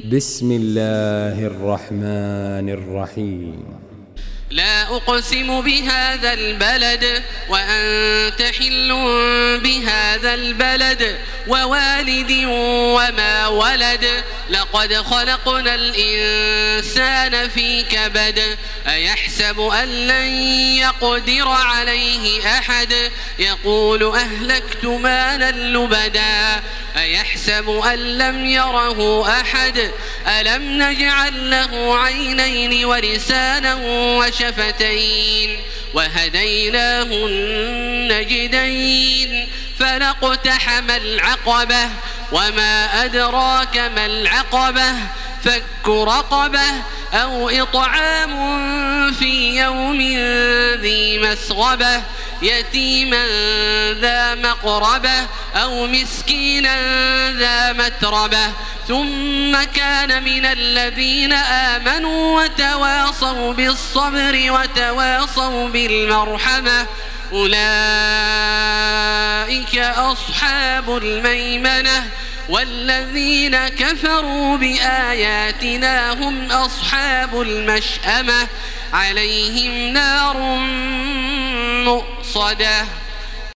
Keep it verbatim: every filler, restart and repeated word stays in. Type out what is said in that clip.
بسم الله الرحمن الرحيم. لا أقسم بهذا البلد وأنت حل بهذا البلد ووالد وما ولد لقد خلقنا الإنسان في كبد أيحسب أن لن يقدر عليه أحد يقول أهلكت مالا لبدا أيحسب أن لم يره أحد ألم نجعل له عينين ولسانا وشفتين وهديناه النجدين فلاقتحم العقبة وما أدراك ما العقبة فك رقبة أو إطعام في يوم ذي مسغبة يتيما ذا مقربة أو مسكينا ذا متربة ثم كان من الذين آمنوا وتواصوا بالصبر وتواصوا بالمرحمة أولئك أصحاب الميمنة والذين كفروا بآياتنا هم أصحاب المشأمة عليهم نار مؤصدة.